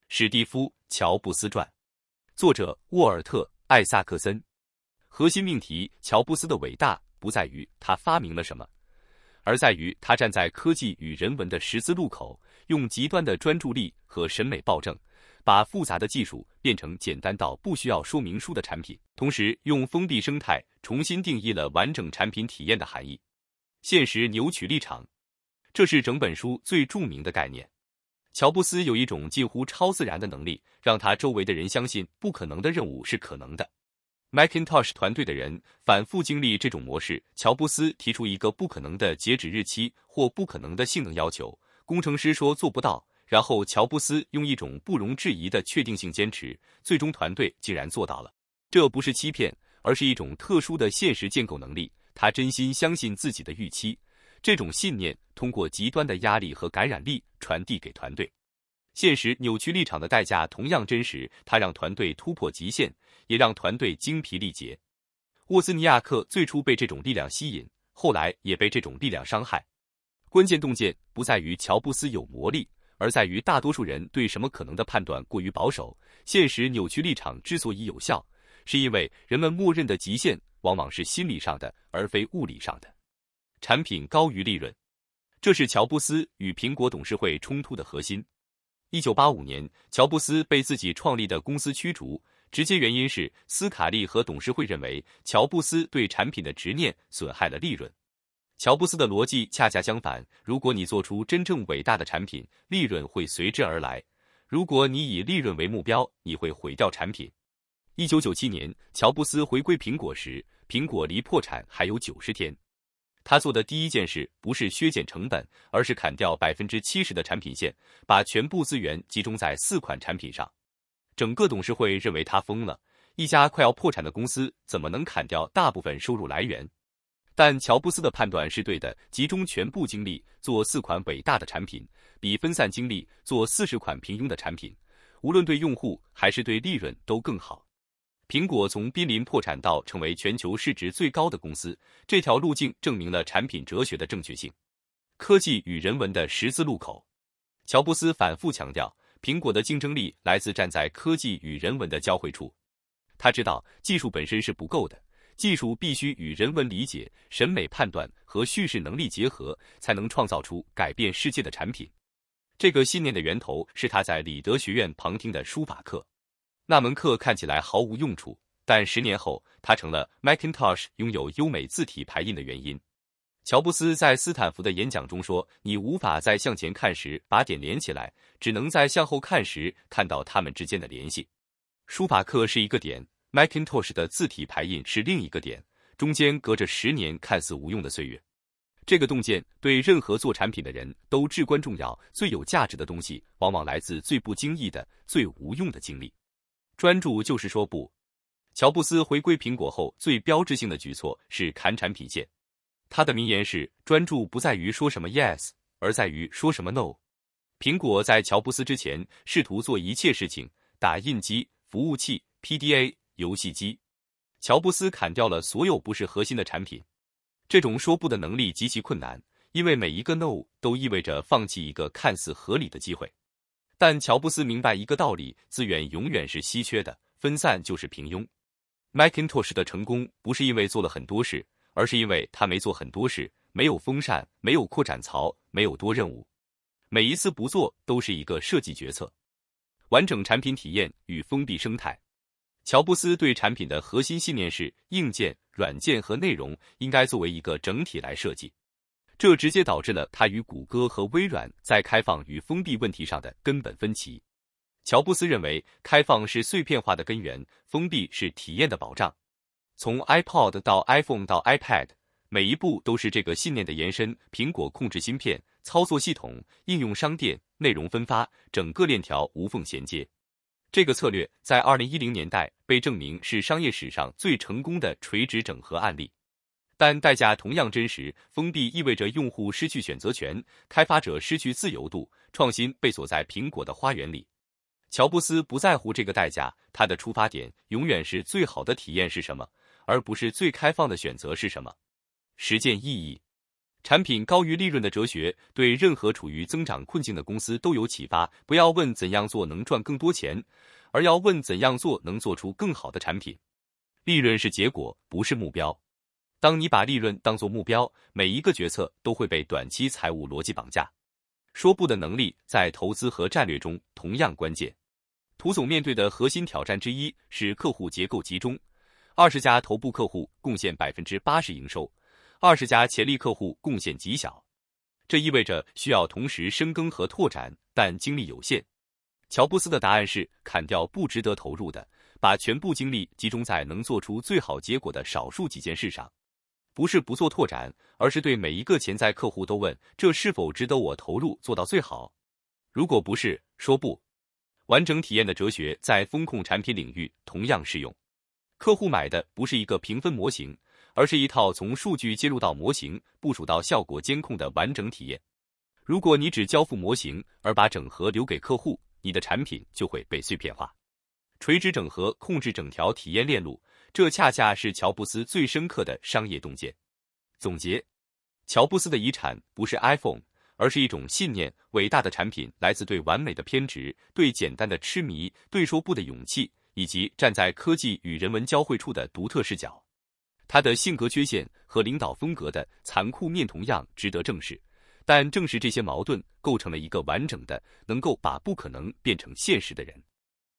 史蒂夫·乔布斯传，作者沃尔特·艾萨克森。核心命题：乔布斯的伟大不在于他发明了什么，而在于他站在科技与人文的十字路口，用极端的专注力和审美暴政，把复杂的技术变成简单到不需要说明书的产品，同时用封闭生态重新定义了完整产品体验的含义。现实扭曲立场，这是整本书最著名的概念。乔布斯有一种近乎超自然的能力，让他周围的人相信不可能的任务是可能的。Macintosh 团队的人反复经历这种模式，乔布斯提出一个不可能的截止日期或不可能的性能要求，工程师说做不到，然后乔布斯用一种不容置疑的确定性坚持，最终团队竟然做到了。这不是欺骗，而是一种特殊的现实建构能力，他真心相信自己的预期，这种信念通过极端的压力和感染力传递给团队。现实扭曲立场的代价同样真实，它让团队突破极限，也让团队精疲力竭。沃兹尼亚克最初被这种力量吸引，后来也被这种力量伤害。关键洞见不在于乔布斯有魔力，而在于大多数人对什么可能的判断过于保守。现实扭曲立场之所以有效，是因为人们默认的极限往往是心理上的，而非物理上的。产品高于利润，这是乔布斯与苹果董事会冲突的核心。1985年，乔布斯被自己创立的公司驱逐，直接原因是斯卡利和董事会认为乔布斯对产品的执念损害了利润。乔布斯的逻辑恰恰相反，如果你做出真正伟大的产品，利润会随之而来；如果你以利润为目标，你会毁掉产品。1997年，乔布斯回归苹果时，苹果离破产还有90天。他做的第一件事不是削减成本，而是砍掉70%的产品线，把全部资源集中在4款产品上。整个董事会认为他疯了，一家快要破产的公司怎么能砍掉大部分收入来源？但乔布斯的判断是对的，集中全部精力做4款伟大的产品，比分散精力做40款平庸的产品，无论对用户还是对利润都更好。苹果从濒临破产到成为全球市值最高的公司，这条路径证明了产品哲学的正确性。科技与人文的十字路口，乔布斯反复强调，苹果的竞争力来自站在科技与人文的交汇处。他知道技术本身是不够的，技术必须与人文理解、审美判断和叙事能力结合，才能创造出改变世界的产品。这个信念的源头是他在里德学院旁听的书法课。那门课看起来毫无用处，但10年后，它成了 Macintosh 拥有优美字体排印的原因。乔布斯在斯坦福的演讲中说：“你无法在向前看时把点连起来，只能在向后看时看到它们之间的联系。”书法课是一个点， Macintosh 的字体排印是另一个点，中间隔着10年看似无用的岁月。这个洞见对任何做产品的人都至关重要，最有价值的东西往往来自最不经意的、最无用的经历。专注就是说不。乔布斯回归苹果后最标志性的举措是砍产品线。他的名言是：专注不在于说什么 yes， 而在于说什么 no。 苹果在乔布斯之前试图做一切事情，打印机、服务器、PDA、游戏机。乔布斯砍掉了所有不是核心的产品。这种说不的能力极其困难，因为每一个 no 都意味着放弃一个看似合理的机会。但乔布斯明白一个道理，资源永远是稀缺的，分散就是平庸。Macintosh 的成功不是因为做了很多事，而是因为他没做很多事，没有风扇，没有扩展槽，没有多任务。每一次不做都是一个设计决策。完整产品体验与封闭生态。乔布斯对产品的核心信念是，硬件、软件和内容应该作为一个整体来设计。这直接导致了他与谷歌和微软在开放与封闭问题上的根本分歧。乔布斯认为，开放是碎片化的根源，封闭是体验的保障。从 iPod 到 iPhone 到 iPad， 每一步都是这个信念的延伸。苹果控制芯片、操作系统、应用商店、内容分发，整个链条无缝衔接。这个策略在2010年代被证明是商业史上最成功的垂直整合案例。但代价同样真实，封闭意味着用户失去选择权，开发者失去自由度，创新被锁在苹果的花园里。乔布斯不在乎这个代价，他的出发点永远是最好的体验是什么，而不是最开放的选择是什么。实践意义。 产品高于利润的哲学对任何处于增长困境的公司都有启发。不要问怎样做能赚更多钱，而要问怎样做能做出更好的产品。利润是结果，不是目标。当你把利润当作目标，每一个决策都会被短期财务逻辑绑架。说不的能力在投资和战略中同样关键。涂总面对的核心挑战之一是客户结构集中，20家头部客户贡献80%营收，20家潜力客户贡献极小。这意味着需要同时深耕和拓展，但精力有限。乔布斯的答案是砍掉不值得投入的，把全部精力集中在能做出最好结果的少数几件事上。不是不做拓展，而是对每一个潜在客户都问，这是否值得我投入做到最好？如果不是，说不。完整体验的哲学在风控产品领域同样适用。客户买的不是一个评分模型，而是一套从数据接入到模型，部署到效果监控的完整体验。如果你只交付模型，而把整合留给客户，你的产品就会被碎片化。垂直整合控制整条体验链路，这恰恰是乔布斯最深刻的商业洞见。总结，乔布斯的遗产不是 iPhone， 而是一种信念。伟大的产品来自对完美的偏执，对简单的痴迷，对说不的勇气，以及站在科技与人文交汇处的独特视角。他的性格缺陷和领导风格的残酷面同样值得正视，但正是这些矛盾构成了一个完整的，能够把不可能变成现实的人。